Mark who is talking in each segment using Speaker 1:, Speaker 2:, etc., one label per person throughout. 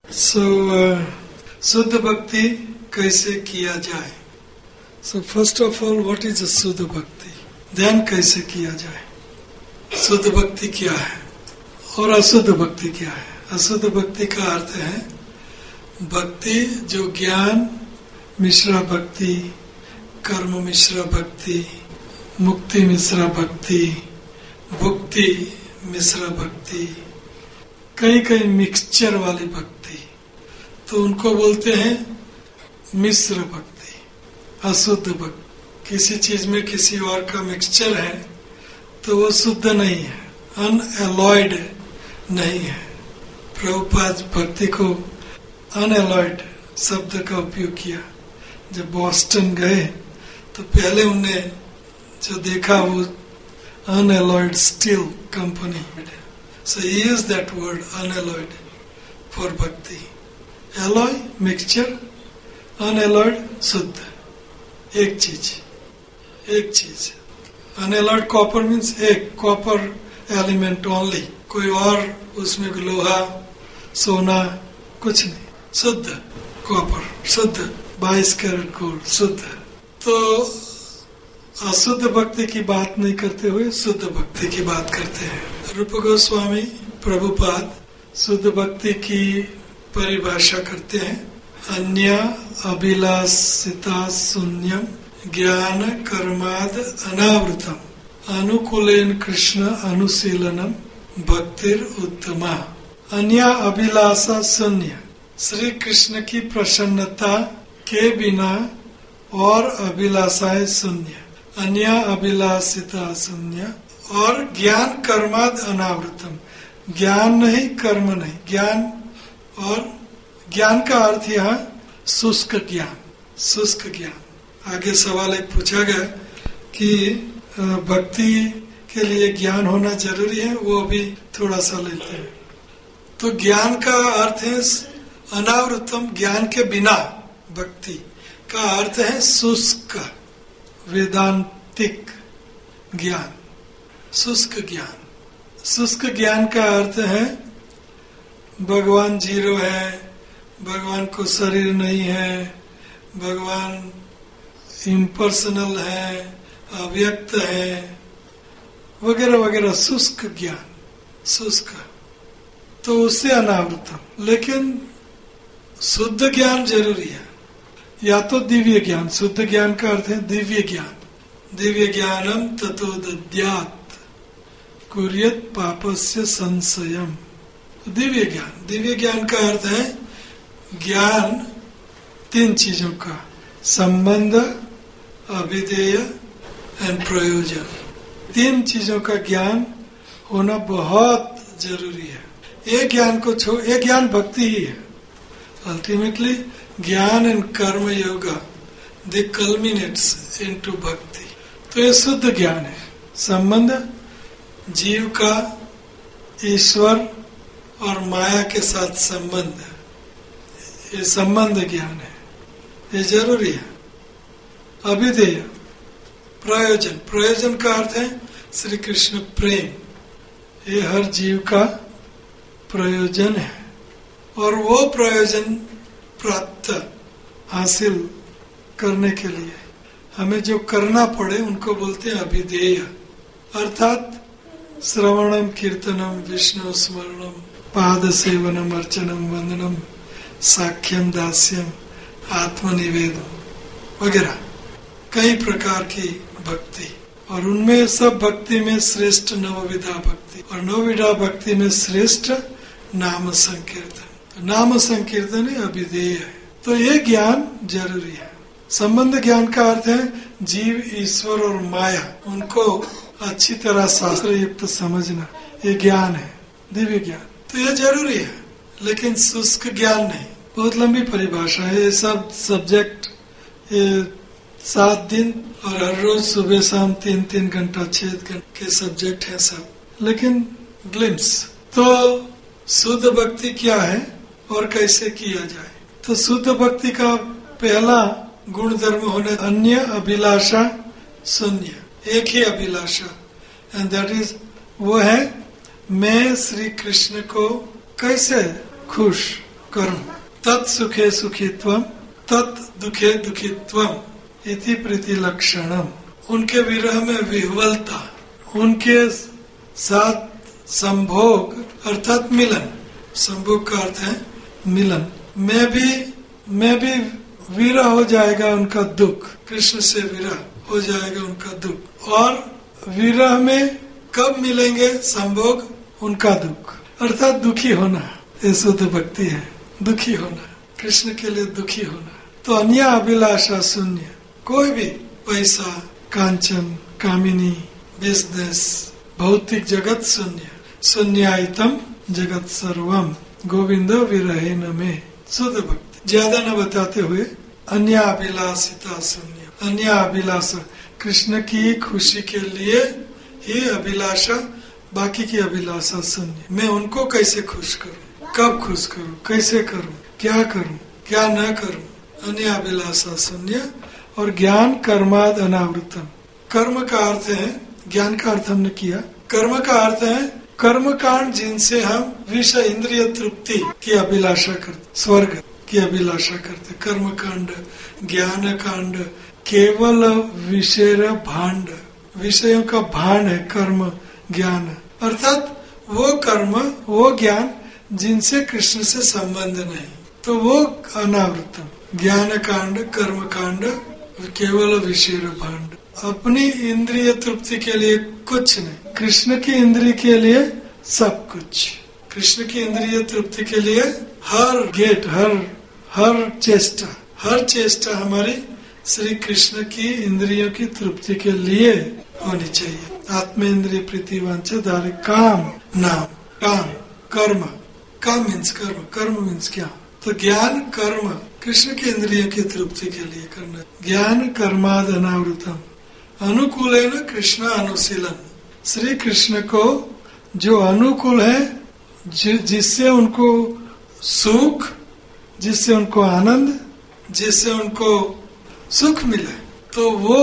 Speaker 1: शुद्ध भक्ति कैसे किया जाए? First of all, what is शुद्ध भक्ति? ध्यान कैसे किया जाए? शुद्ध भक्ति क्या है और अशुद्ध भक्ति क्या है? अशुद्ध भक्ति का अर्थ है भक्ति जो ज्ञान मिश्रा भक्ति, कर्म मिश्रा भक्ति, मुक्ति मिश्रा भक्ति, भुक्ति मिश्रा भक्ति, कई कई मिक्सचर वाली भक्ति, तो उनको बोलते हैं मिश्र भक्ति, अशुद्ध भक्ति। किसी चीज में किसी और का मिक्सचर है तो वो शुद्ध नहीं है, अनएलॉयड नहीं है। प्रभुपाद भक्ति को अनएलॉयड शब्द का उपयोग किया। जब बॉस्टन गए तो पहले उनने जो देखा वो unalloyed steel company, so he used that word unalloyed for bhakti. Alloy mixture, unalloyed शुद्ध, एक चीज। Unalloyed copper means एक copper element only, कोई और उसमें लोहा सोना कुछ नहीं, शुद्ध कॉपर, शुद्ध 22 कैरेट गोल्ड, शुद्ध। तो अशुद्ध भक्ति की बात नहीं करते हुए शुद्ध भक्ति की बात करते हैं। रूप गोस्वामी प्रभुपाद शुद्ध भक्ति की परिभाषा करते हैं, अन्य अभिलाषिता शून्यम ज्ञान कर्माद अनावृतम अनुकूलेन कृष्ण अनुशीलनम भक्तिर उत्तमा। अन्य अभिलाषा शून्य, श्री कृष्ण की प्रसन्नता के बिना और अभिलाषाएं शून्य, अन्य अभिलाषिता शून्य, और ज्ञान कर्माद अनावृतम, ज्ञान नहीं कर्म नहीं, ज्ञान। और ज्ञान का अर्थ यहाँ शुष्क ज्ञान, शुष्क ज्ञान। आगे सवाल एक पूछा गया कि भक्ति के लिए ज्ञान होना जरूरी है, वो भी थोड़ा सा लेते हैं। तो ज्ञान का अर्थ है अनावृतम, ज्ञान के बिना। भक्ति का अर्थ है शुष्क वेदांतिक ज्ञान, शुष्क ज्ञान। शुष्क ज्ञान का अर्थ है भगवान जीरो है, भगवान को शरीर नहीं है, भगवान इम्पर्सनल है, अव्यक्त है, वगैरह वगैरह, शुष्क ज्ञान, शुष्क। तो उससे अनावृतम। लेकिन शुद्ध ज्ञान जरूरी है, या तो दिव्य ज्ञान। शुद्ध ज्ञान का अर्थ है दिव्य ज्ञान। दिव्य ज्ञानम ततो दद्यात् कुर्यत पापस्य संशयम। दिव्य ज्ञान, दिव्य ज्ञान का अर्थ है ज्ञान तीन चीजों का, संबंध, अभिधेय एंड प्रयोजन। तीन चीजों का ज्ञान होना बहुत जरूरी है। ये ज्ञान को ये ज्ञान भक्ति ही है। अल्टीमेटली ज्ञान एंड कर्म योगा दे कल्मिनेट्स इनटू भक्ति। तो ये शुद्ध ज्ञान है। संबंध, जीव का ईश्वर और माया के साथ संबंध, ये संबंध ज्ञान है, ये जरूरी है। अभिधेय, प्रयोजन, प्रयोजन का अर्थ है श्री कृष्ण प्रेम, ये हर जीव का प्रयोजन है। और वो प्रयोजन प्राप्त हासिल करने के लिए हमें जो करना पड़े उनको बोलते हैं अभिधेय। अर्थात श्रवणम कीर्तनम विष्णु स्मरणम पाद सेवनम अर्चनम वंदनम साख्यम दास्यम आत्मनिवेदन वगैरह, कई प्रकार की भक्ति। और उनमें सब भक्ति में श्रेष्ठ नवविधा भक्ति, और नवविधा भक्ति में श्रेष्ठ नाम संकीर्तन। तो नाम संकीर्तन है अभिधेय है। तो ये ज्ञान जरूरी है। संबंध ज्ञान का अर्थ है जीव, ईश्वर और माया, उनको अच्छी तरह शास्त्र युक्त समझना, ये ज्ञान है, दिव्य ज्ञान। तो ये जरूरी है, लेकिन शुष्क ज्ञान नहीं। बहुत लंबी परिभाषा है। ये सब सब्जेक्ट, ये 7 दिन और हर रोज सुबह शाम 3-3 घंटा 6 घंटे के सब्जेक्ट है सब, लेकिन ग्लिम्स। तो शुद्ध भक्ति क्या है और कैसे किया जाए? तो शुद्ध भक्ति का पहला गुण धर्म होने अन्य अभिलाषा शून्य, एक ही अभिलाषा, एंड दैट इज, वो है मैं श्री कृष्ण को कैसे खुश कर्म। तत् सुखे सुखित्वम तत् दुखे दुखित्वम इति प्रीति लक्षणम। उनके विरह में विह्वलता, उनके साथ संभोग अर्थात मिलन। संभोग का अर्थ है मिलन। मैं भी विरह हो जाएगा उनका दुख, कृष्ण से विरह हो जाएगा उनका दुख। और विरह में कब मिलेंगे संभोग, उनका दुख अर्थात दुखी होना। ये शुद्ध भक्ति है, दुखी होना, कृष्ण के लिए दुखी होना। तो अन्य अभिलाषा शून्य, कोई भी पैसा, कांचन, कामिनी, बिजनेस, भौतिक जगत शून्य। शून्यायतम जगत सर्वम गोविंद विरहेन में। शुद्ध भक्ति ज्यादा न बताते हुए अन्य अभिलाषिता शून्य। अन्य अभिलाषा कृष्ण की खुशी के लिए ही अभिलाषा, बाकी की अभिलाषा शून्य। मैं उनको कैसे खुश करूं, कब खुश करूं, कैसे करूं, क्या करूं, क्या न करूं, अन्य अभिलाषा शून्य। और ज्ञान कर्माद अनावृतम। कर्म का अर्थ है, ज्ञान का अर्थ हमने किया, कर्म का अर्थ है कर्म कांड जिनसे हम विषय इंद्रिय तृप्ति की अभिलाषा करते, स्वर्ग की अभिलाषा करते। कर्म कांड, ज्ञान कांड केवल विषय भांड, विषयों का भांड है कर्म ज्ञान। अर्थात वो कर्म, वो ज्ञान जिनसे कृष्ण से संबंध नहीं, तो वो अनावृतम। ज्ञान कांड, कर्म कांड केवल विषय भांड। अपनी इंद्रिय तृप्ति के लिए कुछ नहीं, कृष्ण की इंद्रिय के लिए सब कुछ। कृष्ण की इंद्रिय तृप्ति के लिए हर गेट, हर चेष्टा हमारी श्री कृष्ण की इंद्रियों की तृप्ति के लिए होनी चाहिए। आत्म इंद्रिय प्रीति वांछा धारे काम, नाम, काम, कर्म। काम मीन्स कर्म, कर्म मीन्स क्या? तो ज्ञान कर्म कृष्ण की इंद्रियों की तृप्ति के लिए करना। ज्ञान कर्माद अनावृतम अनुकूल है न कृष्ण अनुशीलन। श्री कृष्ण को जो अनुकूल है, जिससे उनको सुख, जिससे उनको आनंद, जिससे उनको सुख मिले, तो वो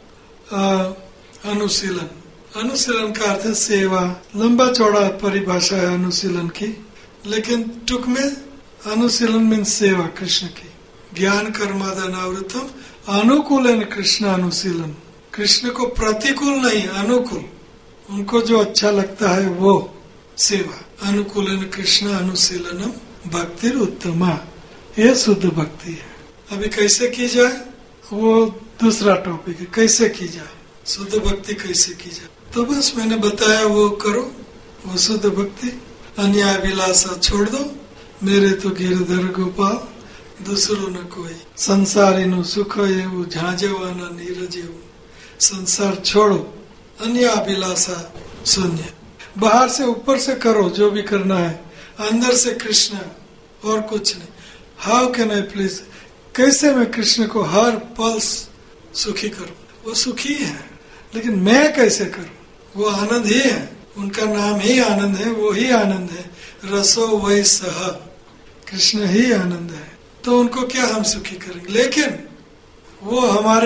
Speaker 1: अनुशीलन। अनुशीलन का अर्थ है सेवा। लंबा चौड़ा परिभाषा है अनुशीलन की, लेकिन टुक में अनुशीलन मीन्स सेवा कृष्ण की। ज्ञान कर्माद अनावृतम अनुकूल है कृष्ण अनुशीलन। कृष्ण को प्रतिकूल नहीं, अनुकूल, उनको जो अच्छा लगता है वो सेवा। अनुकूल कृष्ण अनुशीलनम भक्ति उत्तमा, ये शुद्ध भक्ति है। अभी कैसे की जाए वो दूसरा टॉपिक है, कैसे की जाए शुद्ध भक्ति, कैसे की जाए। तो बस मैंने बताया वो करो, वो शुद्ध भक्ति। अन्य अभिलाषा छोड़ दो, मेरे तो गिरधर गोपाल दूसरो न कोई। संसारी नु सुख एवं झांझवाना नीरज एवं। संसार छोड़ो, अन्य अभिलाषा शून्य। बाहर से ऊपर से करो जो भी करना है, अंदर से कृष्ण और कुछ नहीं। हाउ कैन आई प्लीज, कैसे मैं कृष्ण को हर पल सुखी करूं? वो सुखी है, लेकिन मैं कैसे करूं? वो आनंद ही है, उनका नाम ही आनंद है, वो ही आनंद है। रसो वै सह, कृष्ण ही आनंद है, तो उनको क्या हम सुखी करेंगे? लेकिन वो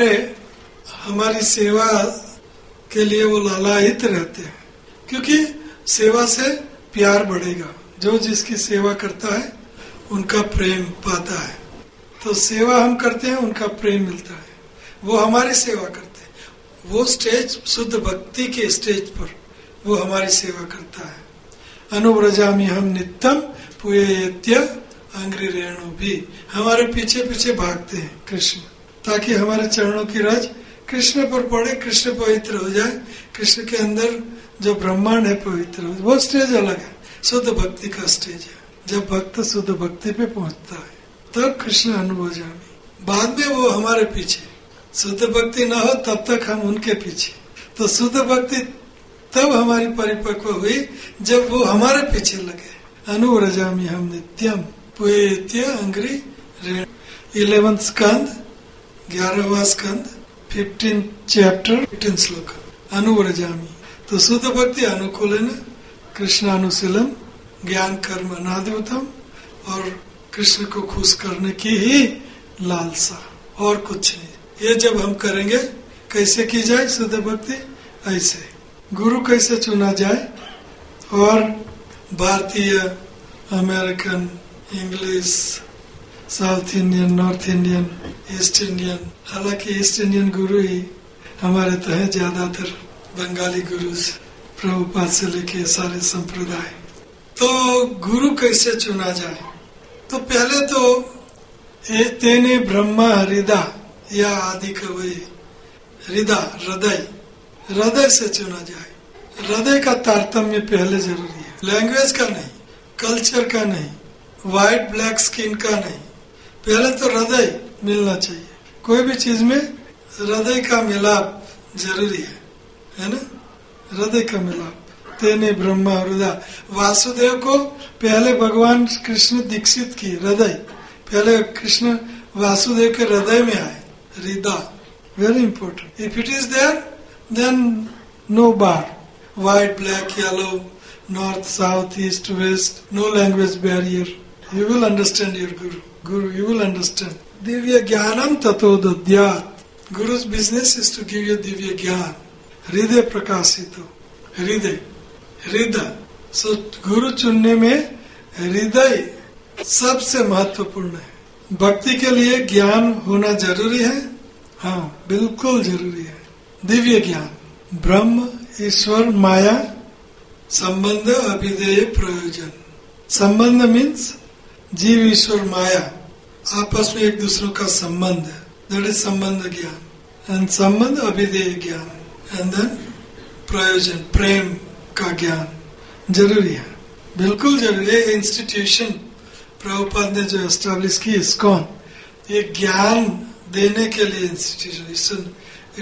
Speaker 1: हमारी सेवा के लिए वो लालायित रहते हैं, क्योंकि सेवा से प्यार बढ़ेगा। जो जिसकी सेवा करता है उनका प्रेम पाता है। तो सेवा हम करते हैं, उनका प्रेम मिलता है, वो हमारी सेवा करते हैं। वो स्टेज शुद्ध भक्ति के स्टेज पर वो हमारी सेवा करता है। अनुव्रजामि हम नित्यम पुयेत्य अंग्रि रेणु भी, हमारे पीछे पीछे भागते हैं कृष्ण, ताकि हमारे चरणों की रज कृष्ण पर पड़े, कृष्ण पवित्र हो जाए, कृष्ण के अंदर जो ब्रह्मांड है पवित्र हो। वो स्टेज अलग है, शुद्ध भक्ति का स्टेज है। जब भक्त शुद्ध भक्ति पे पहुंचता है तब कृष्ण अनुव्रजामि। बाद में वो हमारे पीछे, शुद्ध भक्ति न हो तब तक हम उनके पीछे। तो शुद्ध भक्ति तब हमारी परिपक्व हुई जब वो हमारे पीछे लगे। अनुव्रजामि हम नित्यम पुयेत्य अंग्रि रेणु। 11th स्कंद, 11वां स्कंद, 15th चैप्टर, 15th श्लोक। अनुव्रजामि, तो शुद्ध भक्ति अनुकूल है, कृष्ण अनुशीलन, ज्ञान कर्म अनादिवतम, और कृष्ण को खुश करने की ही लालसा, और कुछ नहीं। ये जब हम करेंगे, कैसे की जाए शुद्ध भक्ति? ऐसे गुरु कैसे चुना जाए, और भारतीय, American, English, South Indian, North Indian, East Indian. हालांकि ईस्ट इंडियन गुरु ही हमारे तो है ज्यादातर, बंगाली गुरु से, प्रभुपाद से लेके सारे संप्रदाय। तो गुरु कैसे चुना जाए? तो पहले तो तेने ब्रह्मा हृदय या आदि कवि, हृदय से चुना जाए। हृदय का तारतम्य पहले जरूरी है, लैंग्वेज का नहीं, कल्चर का नहीं, व्हाइट ब्लैक स्किन का नहीं। पहले तो हृदय मिलना चाहिए। कोई भी चीज में हृदय का मिलाप जरूरी है ना? हृदय का मिलाप। तेने ब्रह्मा हृदय, वासुदेव को पहले भगवान कृष्ण दीक्षित की हृदय, पहले कृष्ण वासुदेव के हृदय में आए। हृदय very important. If it is there then no bar, white black yellow, north, south, east, west, no language barrier. You will understand your Guru, you will understand. Divya Jnanam Tato Dadyat. Guru's business is to give you Divya Jnana. Hriday Prakashito. Hriday. So, Guru चुनने में हृदय सबसे महत्वपूर्ण है। भक्ति के लिए ज्ञान होना जरूरी है, हाँ बिल्कुल जरूरी है। दिव्य ज्ञान, ब्रह्म, ईश्वर, माया, संबंध, अभिधेय, प्रयोजन। संबंध मीन्स जीव, ईश्वर, माया आपस में एक दूसरों का संबंध, दैट इज संबंध ज्ञान। एंड संबंध, अभिधेय ज्ञान, एंड देन प्रयोजन, प्रेम का ज्ञान जरूरी है, बिल्कुल जरूरी है। इंस्टीट्यूशन प्रभुपाद ने जो एस्टेब्लिश की इस्कॉन, ये ज्ञान देने के लिए institution,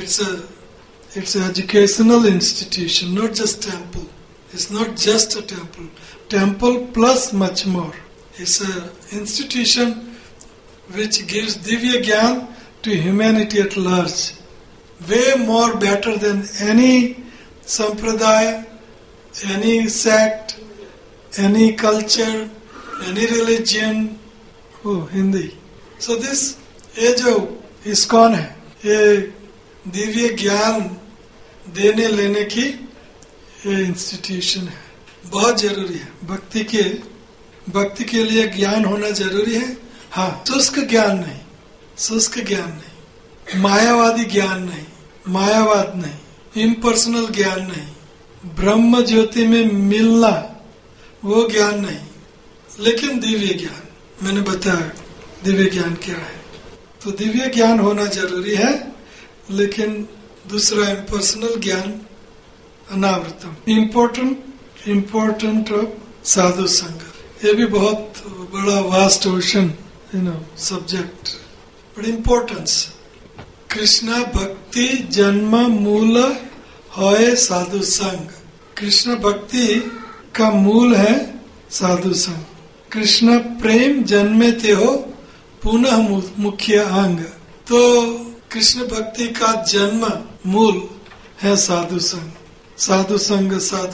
Speaker 1: it's educational institution, not just temple. It's not just a temple plus much more. It's an institution which gives Divya Gyan to humanity at large. Way more better than any sampradaya, any sect, any culture, any religion. Oh, Hindi. So this, ये जो ISKCON है, ये दिव्य ज्ञान देने लेने की ये institution है, बहुत जरूरी है। भक्ति के लिए ज्ञान होना जरूरी है, हाँ शुष्क ज्ञान नहीं, मायावादी ज्ञान नहीं, मायावाद नहीं, इम्पर्सनल ज्ञान नहीं, ब्रह्म ज्योति में मिलना वो ज्ञान नहीं, लेकिन दिव्य ज्ञान। मैंने बताया दिव्य ज्ञान क्या है। तो दिव्य ज्ञान होना जरूरी है, लेकिन दूसरा इम्पर्सनल ज्ञान अनावृतम, इम्पोर्टेंट ऑफ साधु संग। ये भी बहुत बड़ा vast ocean subject, but importance. Krishna भक्ति जन्म मूल है साधु संग। कृष्ण भक्ति का मूल है साधु संग। कृष्ण प्रेम जन्मे ते हो पुनः मुख्य अंग। तो कृष्ण भक्ति का जन्म मूल है साधु संग। साधु संग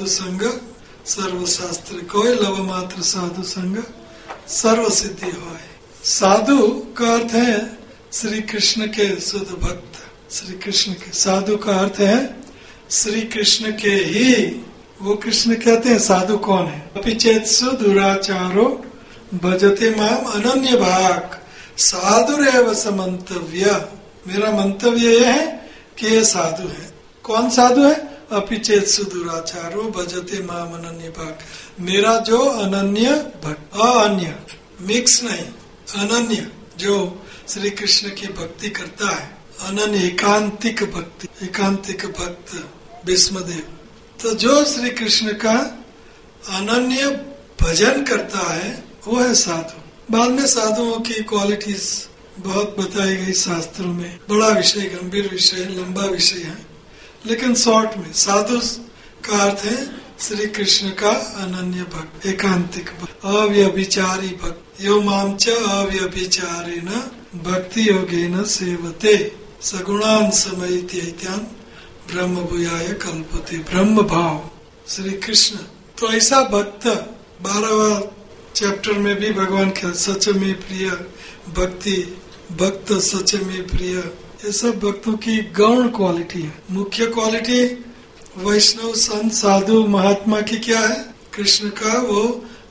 Speaker 1: सर्वशास्त्र कोई लव मात्र साधु संग सर्व सिद्धि होय। साधु का अर्थ है श्री कृष्ण के शुद्ध भक्त। श्री कृष्ण के, साधु का अर्थ है श्री कृष्ण के ही, वो कृष्ण कहते हैं साधु कौन है। अपिचेत्सु दुराचारो भजते माम अनन्य भाग साधुरेव समंतव्य। मेरा मंतव्य यह है कि ये साधु है। कौन साधु है? अपिचेत्सु दुराचारो भजते माम अनन्य भाग। मेरा जो अनन्य भक्त, अन्य मिक्स नहीं, अनन्य जो श्री कृष्ण की भक्ति करता है, अनन्य एकांतिक भक्ति, एकांतिक भक्त भीष्मदेव। तो जो श्री कृष्ण का अनन्य भजन करता है वो है साधु। बाद में साधुओं की क्वालिटीज बहुत बताई गई शास्त्रों में। बड़ा विषय, गंभीर विषय, लंबा विषय है, लेकिन शॉर्ट में साधु का अर्थ है श्री कृष्ण का अनन्य भक्त, एकांतिक भक्त, अव्यभिचारी भक्त। यो माम च अव्यभिचारेण भक्ति योगेन सेवते सगुणान समयित्यान ब्रह्म भूयाय कल्पते। ब्रह्म भाव श्री कृष्ण। तो ऐसा भक्त 12वां चैप्टर में भी भगवान के सच में प्रिय भक्ति, भक्त सच में प्रिय, ये सब भक्तों की गौण क्वालिटी है। मुख्य क्वालिटी वैष्णव संत साधु महात्मा की क्या है? कृष्ण का वो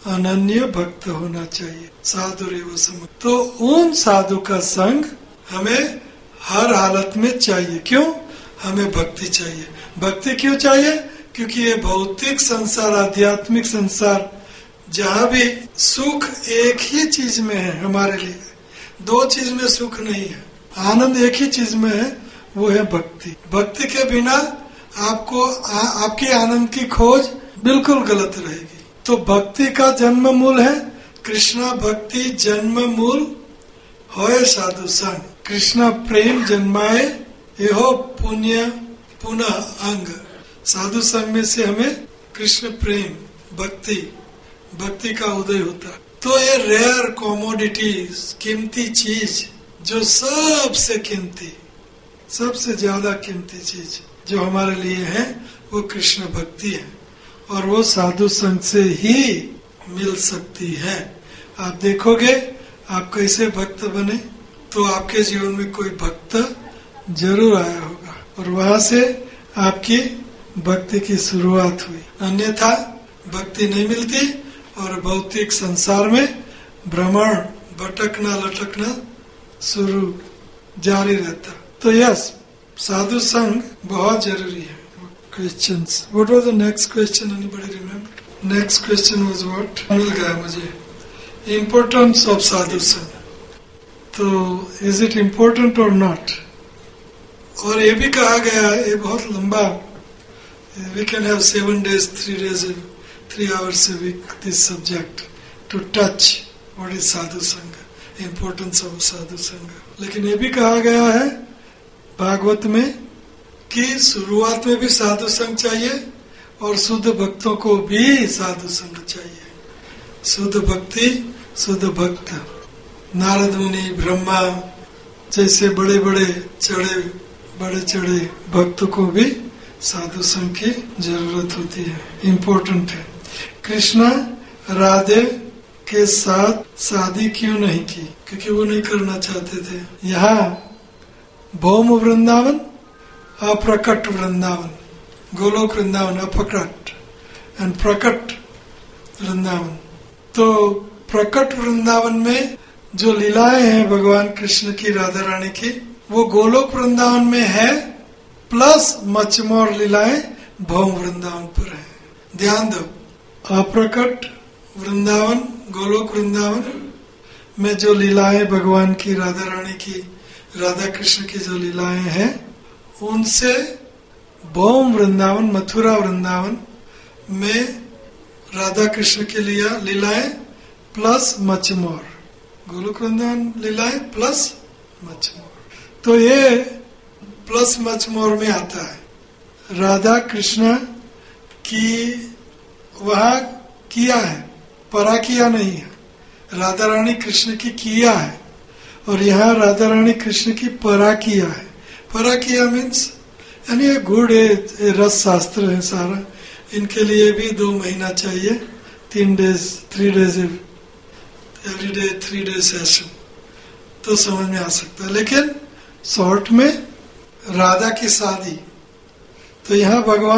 Speaker 1: अनन्य भक्त होना चाहिए। साधु रेव सम, तो उन साधु का संग हमें हर हालत में चाहिए। क्यों? हमें भक्ति चाहिए। भक्ति क्यों चाहिए? क्योंकि ये भौतिक संसार, आध्यात्मिक संसार, जहाँ भी सुख एक ही चीज में है हमारे लिए, दो चीज में सुख नहीं है, आनंद एक ही चीज में है, वो है भक्ति। भक्ति के बिना आपको आपकी आनंद की खोज बिल्कुल गलत रहेगी। तो भक्ति का जन्म मूल है कृष्णा भक्ति, जन्म मूल होए साधु संग। कृष्णा प्रेम जन्माए यहो पुण्य पुनः अंग। साधु संग में से हमें कृष्ण प्रेम, भक्ति, भक्ति का उदय होता है। तो ये रेयर कॉमोडिटीज, कीमती चीज, जो सबसे कीमती, सबसे ज्यादा कीमती चीज जो हमारे लिए है, वो कृष्ण भक्ति है। और वो साधु संग से ही मिल सकती है। आप देखोगे आप कैसे भक्त बने, तो आपके जीवन में कोई भक्त जरूर आया होगा और वहां से आपकी भक्ति की शुरुआत हुई। अन्यथा भक्ति नहीं मिलती और भौतिक संसार में भ्रमण, भटकना लटकना शुरू जारी रहता। तो यस, साधु संग बहुत जरूरी है। Questions. What was the next question? Anybody remember? Next question was what? मिल गया मुझे। Importance of साधु संग। तो is it important or not? और ये भी कहा गया, ये बहुत लंबा, we can have 7 days, 3 days, 3 hours a week this subject to touch what is साधु संग, importance of साधु संग। लेकिन ये भी कहा गया है भागवत में कि शुरुआत में भी साधु संग चाहिए और शुद्ध भक्तों को भी साधु संग चाहिए। शुद्ध भक्ति, शुद्ध भक्त, नारद मुनि, ब्रह्मा जैसे बड़े बड़े चढ़े भक्तों को भी साधु संग की जरूरत होती है, इम्पोर्टेंट है। कृष्णा राधे के साथ शादी क्यों नहीं की? क्योंकि वो नहीं करना चाहते थे। यहाँ भौम वृंदावन, अप्रकट वृंदावन, गोलोक वृंदावन अप्रकट एंड प्रकट वृंदावन। तो प्रकट वृंदावन में जो लीलाएं हैं भगवान कृष्ण की, राधा रानी की, वो गोलोक वृंदावन में है, प्लस मचमोर लीलाएं भौम वृंदावन पर है। ध्यान दो, अप्रकट वृंदावन, गोलोक वृंदावन में जो लीलाएं भगवान की, राधा रानी की, राधा कृष्ण की जो लीलाएं हैं, उनसे भौम वृंदावन, मथुरा वृंदावन में राधा कृष्ण की लीलाएं प्लस मचमोर, गोलोक वृंदावन लीलाएं प्लस मचमोर। तो ये प्लस मचमोर में आता है। राधा कृष्ण की वहाँ किया है, परा किया नहीं है। राधा रानी कृष्ण की किया है और यहाँ राधा रानी कृष्ण की परा किया है। परा किया मीन्स यानी गुड़ है, रस शास्त्र है सारा। इनके लिए भी 2 महीना चाहिए, 3 days, 3 days every day, 3 days session, तो समझ में आ सकता है। लेकिन शॉर्ट में राधा की शादी, तो यहाँ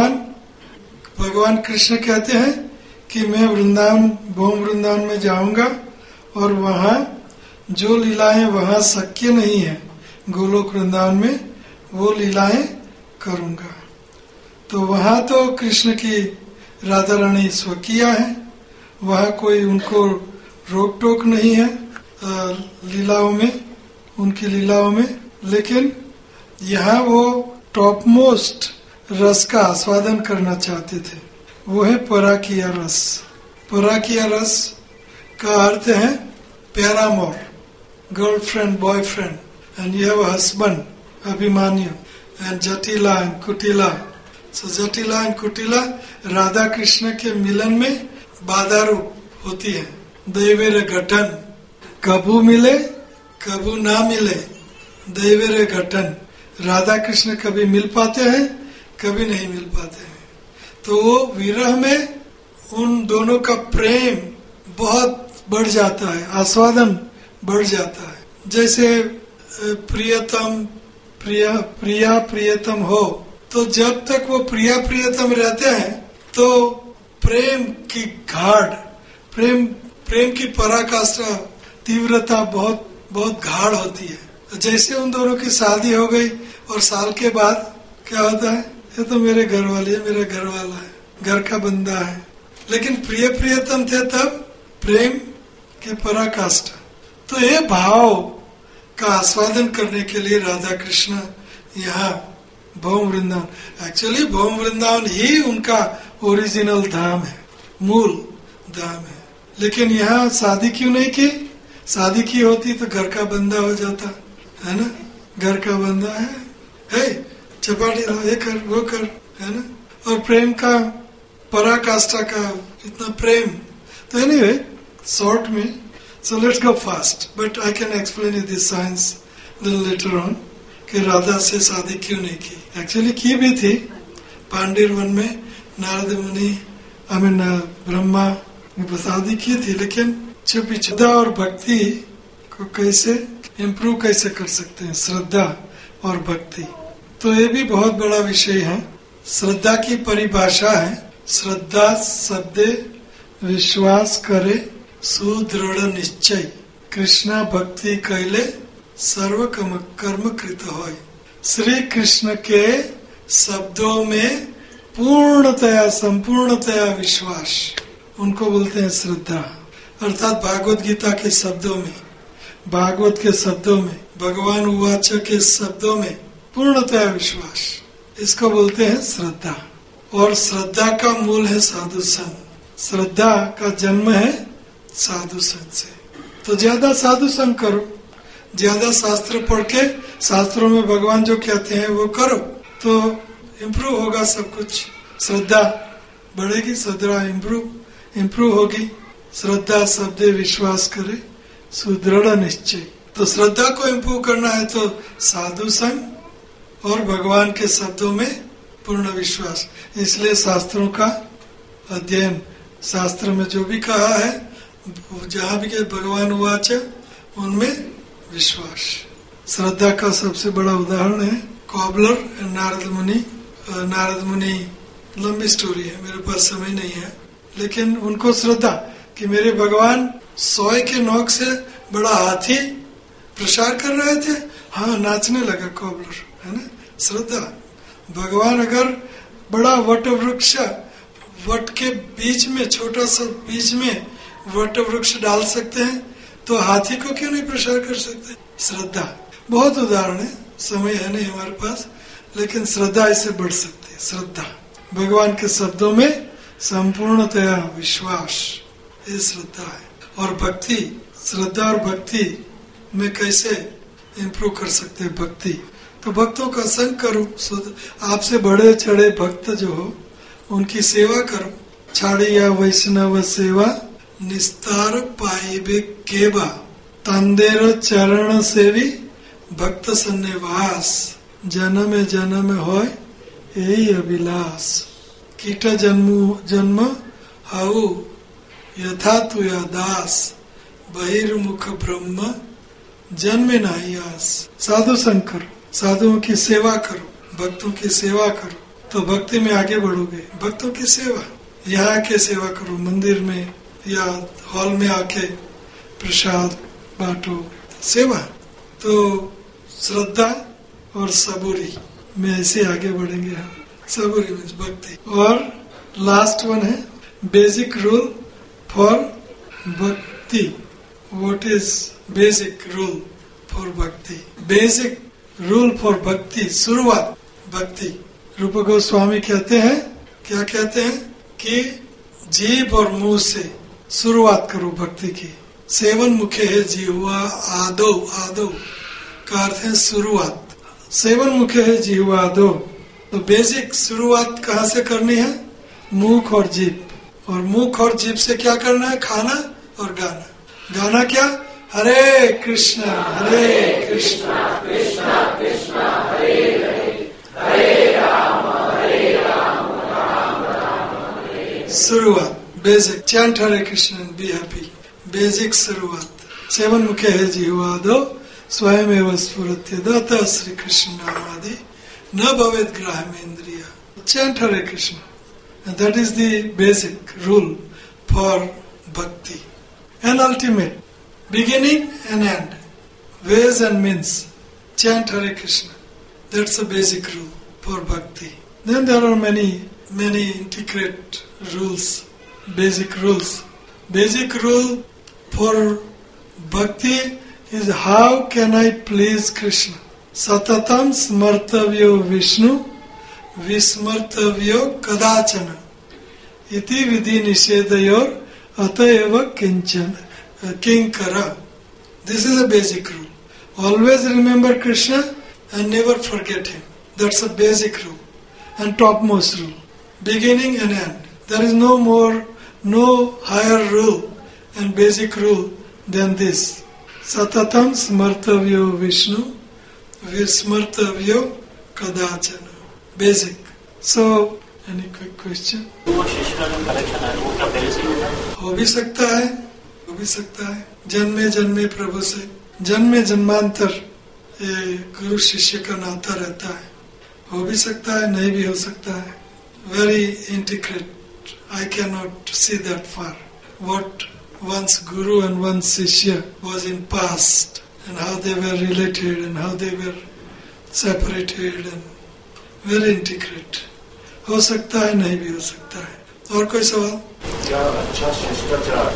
Speaker 1: भगवान कृष्ण कहते हैं कि मैं वृंदावन, भौम वृंदावन में जाऊंगा और वहाँ जो लीलाएं वहाँ शक्य नहीं है गोलोक वृंदावन में, वो लीलाएं करूंगा। तो वहाँ तो कृष्ण की राधा रानी स्वकीय है, वहाँ कोई उनको रोक टोक नहीं है लीलाओं में, उनकी लीलाओं में। लेकिन यहाँ वो टॉप मोस्ट रस का आस्वादन करना चाहते थे, वो है पराकिया रस। पराकिया रस का अर्थ है paramour, girlfriend, boyfriend, and you have a husband, Abhimanyu, and Jatila and Kutila. So Jatila and Kutila Radha Krishna के मिलन में बाधा रूप होती है। दैवेर घटन, कबू मिले कबू ना मिले, दैवेर घटन। राधा कृष्ण कभी मिल पाते हैं, कभी नहीं मिल पाते हैं। तो वो विरह में उन दोनों का प्रेम बहुत बढ़ जाता है, आस्वादन बढ़ जाता है। जैसे प्रियतम प्रिया प्रियतम हो, तो जब तक वो प्रिया प्रियतम रहते हैं तो प्रेम की गाढ़, प्रेम की पराकाष्ठा तीव्रता बहुत बहुत गाढ़ होती है। जैसे उन दोनों की शादी हो गई और साल के बाद क्या होता है, ये तो मेरे घर वाली है, मेरा घर वाला है, घर का बंदा है। लेकिन प्रियतम थे तब प्रेम के पराकाष्ठा। तो ये भाव का आस्वादन करने के लिए राधा कृष्ण यहाँ भौम वृंदावन, एक्चुअली भौम वृंदावन ही उनका ओरिजिनल धाम है, मूल धाम है। लेकिन यहाँ शादी क्यों नहीं की? शादी की होती तो घर का बंदा हो जाता है ना, घर का बंदा है चपाटी ला, ये कर वो कर, है ना। और प्रेम का पराकाष्ठा का इतना प्रेम। तो एनीवे शॉर्ट में, so let's go fast, but I can explain you this science little later on कि राधा से शादी क्यों नहीं की। एक्चुअली की भी थी पांडिर वन में, नारद मुनि ब्रह्मा शादी की थी, लेकिन छुपी श्रद्धा और भक्ति को कैसे इम्प्रूव कैसे कर सकते हैं, श्रद्धा और भक्ति। तो ये भी बहुत बड़ा विषय है। श्रद्धा की परिभाषा है, श्रद्धा शब्द विश्वास करे सुदृढ़ निश्चय, कृष्णा भक्ति कैले सर्व कर्म कृत होय। श्री कृष्ण के शब्दों में पूर्णतया संपूर्णतया विश्वास, उनको बोलते हैं श्रद्धा। अर्थात भागवत गीता के शब्दों में, भागवत के शब्दों में, भगवान उवाच के शब्दों में पूर्णतया विश्वास, इसको बोलते हैं श्रद्धा। और श्रद्धा का मूल है साधु संग। श्रद्धा का जन्म है साधु संग से। तो ज्यादा साधु संग करो, ज्यादा शास्त्र पढ़ के शास्त्रों में भगवान जो कहते हैं वो करो, तो इम्प्रूव होगा सब कुछ। श्रद्धा बढ़ेगी, श्रद्धा इम्प्रूव होगी। श्रद्धा शब्द विश्वास करे सुदृढ़ निश्चय। तो श्रद्धा को इम्प्रूव करना है तो साधु संग और भगवान के शब्दों में पूर्ण विश्वास। इसलिए शास्त्रों का अध्ययन, शास्त्र में जो भी कहा है, जहाँ भी भगवान उवाच, उनमें विश्वास। श्रद्धा का सबसे बड़ा उदाहरण है कॉबलर एंड नारद मुनि। नारद मुनि लंबी स्टोरी है, मेरे पास समय नहीं है, लेकिन उनको श्रद्धा कि मेरे भगवान सोए के नोक से बड़ा हाथी प्रसार कर रहे थे, हाँ नाचने लगा कॉबलर, है ना। श्रद्धा। भगवान अगर बड़ा वट वृक्ष, वट के बीच में, छोटा सा बीच में वट वृक्ष डाल सकते हैं, तो हाथी को क्यों नहीं प्रसार कर सकते? श्रद्धा। बहुत उदाहरण है, समय है नहीं हमारे पास, लेकिन श्रद्धा इससे बढ़ सकती है। श्रद्धा, भगवान के शब्दों में संपूर्णतया विश्वास, ये श्रद्धा है। और भक्ति, श्रद्धा और भक्ति में कैसे इम्प्रूव कर सकते हैं भक्ति? तो भक्तों का संग करो, आपसे बड़े चढ़े भक्त जो हो उनकी सेवा करो। छाड़ी या वैष्णव सेवा निस्तार पाइबे केबा, तंदेर चरण सेवी भक्त सन्निवास, जन्म जन्म होय यही अभिलाष। कीट जन्म हाउ यथा तुया दास, बहिर्मुख ब्रह्म जन्म नहीं आस। साधु संग करो, साधुओं की सेवा करो, भक्तों की सेवा करो, तो भक्ति में आगे बढ़ोगे। भक्तों की सेवा, यहाँ आके सेवा करो, मंदिर में या हॉल में आके प्रसाद बांटो, सेवा। तो श्रद्धा और सबूरी में ऐसे आगे बढ़ेंगे हम। सबूरी मीन्स भक्ति। और लास्ट वन है बेसिक रूल फॉर भक्ति। What is basic rule for भक्ति? बेसिक रूल फॉर भक्ति, शुरुआत भक्ति। रूप गोस्वामी कहते हैं, क्या कहते हैं कि जीभ और मुंह से शुरुआत करो भक्ति की। सेवन मुखे है जिह्वा आदो, आदो का अर्थ है शुरुआत। सेवन मुखे है जिह्वा आदो। तो बेसिक शुरुआत कहाँ से करनी है? मुख और जीभ। और मुख और जीभ से क्या करना है? खाना और गाना। गाना क्या? हरे कृष्णा कृष्णा कृष्णा हरे हरे, हरे राम राम राम हरे। शुरुआत basic, chant Hare Krishna and be happy. Basic शुरुआत। सेवन मुखे है जिह्वा दो, स्वयं एवं स्फुरत्य दत्त श्री कृष्ण नामादि न भवेद ग्राह्यमेन्द्रिया। Chant Hare Krishna. And that is the basic rule for bhakti. And ultimate, beginning and end, ways and means. Chant Hare Krishna. That's a basic rule for bhakti. Then there are many intricate rules, basic rules. Basic rule for bhakti is how can I please Krishna. Satatam smartavyo Vishnu vismartavyo kadachana iti vidhi nishedayor atayeva kinkara. This is a basic rule. Always remember Krishna and never forget him. That's a basic rule and topmost rule. Beginning and end. There is no higher rule and basic rule than this. Satatam smartavyo Vishnu vismartavyo kadachana. Basic. So, any quick question? हो भी सकता है जन्मे जन्मे प्रभु से जन्मे जन्मांतर ये गुरु शिष्य का नाता रहता है. हो भी सकता है, नहीं भी हो सकता है. Very intricate. I cannot see that far. What one's guru and one's shishya was in past and how they were related and how they were separated and very intricate. हो सकता है, नहीं भी हो सकता है. और कोई सवाल?
Speaker 2: क्या अच्छा शिष्टाचार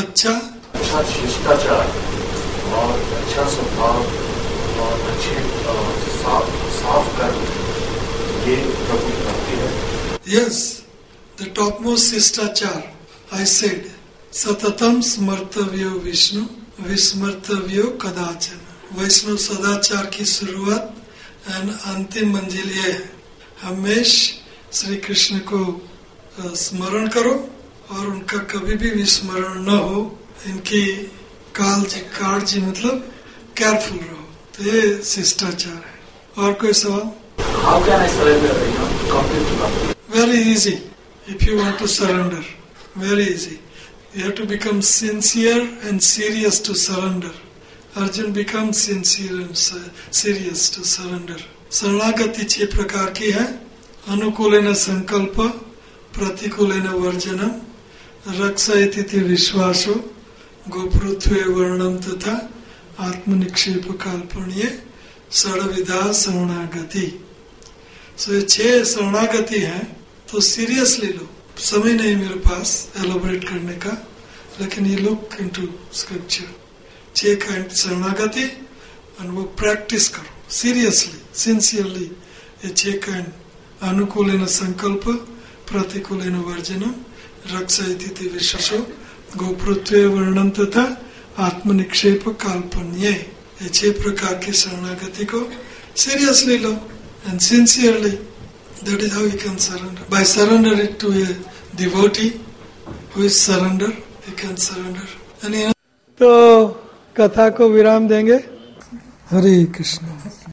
Speaker 2: और अच्छा स्वभाव और अच्छे साफ कर्म ये प्रभु की भक्ति है.
Speaker 1: Yes, the topmost शिष्टाचार. I said, सततम स्मर्तव्यो विष्णु विस्मर्तव्यो कदाचन. वैष्णव सदाचार की शुरुआत और अंतिम मंजिल ये है, हमेश श्री कृष्ण को स्मरण करो और उनका कभी भी विस्मरण न हो. इनकी काळजी मतलब केयरफुल रहो. तो ये शिष्टाचार है. और कोई सवाल?
Speaker 2: How can I surrender? Complete bhakti.
Speaker 1: Very easy. If you want to surrender, very easy. You have to become sincere and serious to surrender. Arjun becomes sincere and serious to surrender. शरणागति 6 प्रकार की है. अनुकूलेन संकल्प, प्रतिकूलेन वर्जनम, रक्षयति विश्वासो, गोपृथ्वे वर्णम तथा आत्मनिक्षेप काल्पण्ये षड्विधा शरणागति. सो ये 6 शरणागति है. तो सीरियसली लो. समय नहीं मेरे पास एलोबरेट करने का, लेकिन ये लुक इनटू स्क्रिप्चर. 6 काइंड शरणागति और वो प्रैक्टिस करो सीरियसली, सिंसियरली. ये 6 काइंड अनुकूलेन संकल्प, प्रतिकूलेन वर्जनम, रक्षयति विश्वासो, गोपृथ्वे वर्णम तथा आत्मनिक्षेप काल्पन्ये. ये 6 प्रकार की शरणागति को सीरियसली लो and sincerely. That is how you can surrender. By surrender it to a devotee who is surrender, he can surrender. तो कथा को विराम देंगे. हरे कृष्ण.